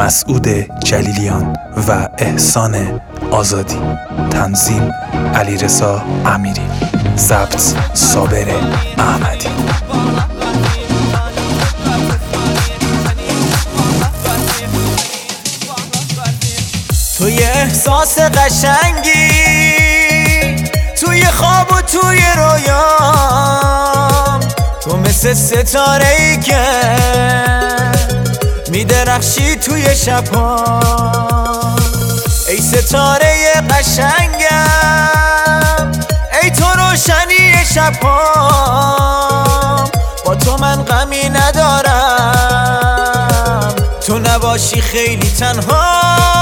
مسعود جلیلیان و احسان آزادی. تنظیم علیرضا امیری. ضبط صابر احمدی. توی احساس قشنگی، توی خواب و توی رویام، تو مثل ستاره ای که میدرخشی توی شب‌ها. ای ستاره قشنگم، ای تو روشنی شب‌ها. با تو من غمی ندارم، تو نباشی خیلی تنها.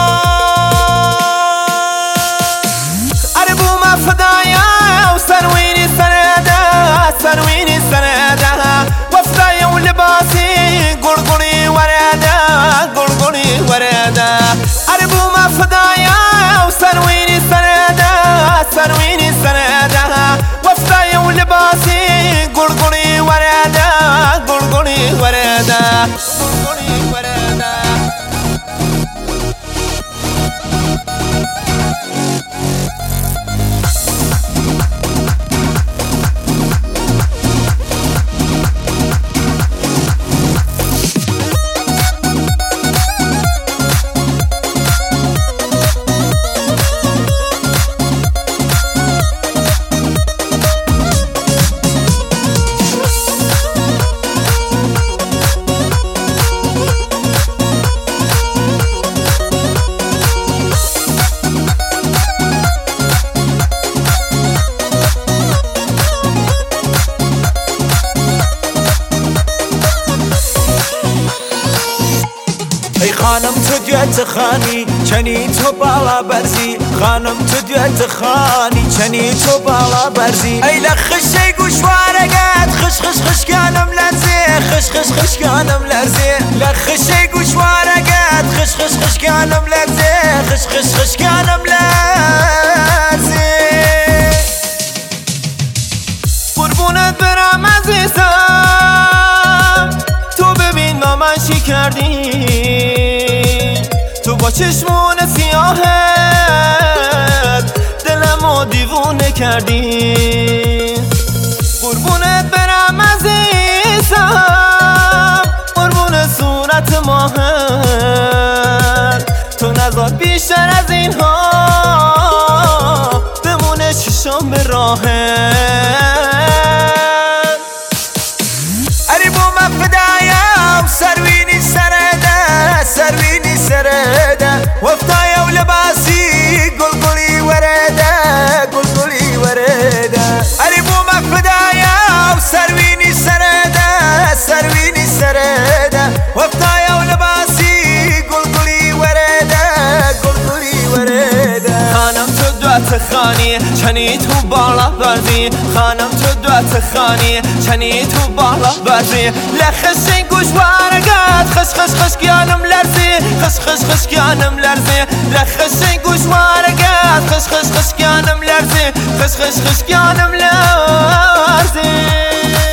فدايا وسرويني سنادة، سرويني سنادة، وفدايا ولباسي قرقري ورادة، قرقري ورادة. أربو ما فدايا وسرويني سنادة، سرويني سنادة، وفدايا ولباسي قرقري ورادة، قرقري ورادة، قرقري ورادة. ای خانم تو دوت خانی چنی تو بالا برزی، خانم تو دوت خانی چنی تو بالا برزی. ای لخشی گوشوارگت خش خش خش کنم لرزی، خش خش خش کنم لرزی. لخشی گوشوارگت خش خش خش کنم لرزی، خش خش خش کنم لرزی. قربونت برم عزیزم، تو ببین با من چی کردی. تو با چشمون سیاهت دلمو دیوونه کردی. قربونت برم عزیزم، قربون صورت ماهت. تو نذار بیشتر از اینها بمونه چشم به راهت. اريبو ما فدايا وسرويني سرده، سرويني سرده، وفدايا ولباسي قلقلي ورده، قلقلي ورده. اريبو ما فدايا وسرويني سرده، سرويني سرده، وفدايا ولباسي قلقلي ورده، قلقلي ورده. خانم تو دوت خانی چنی تو بالا برزی، خانم تو دوت خانی چنی تو بالا برزی. لخشی گوشوارگت خش خش خش کنم لرزی، خش خش خش کنم لرزی. لخشی گوشوارگت خش خش خش کنم لرزی، خش خش خش کنم لرزی.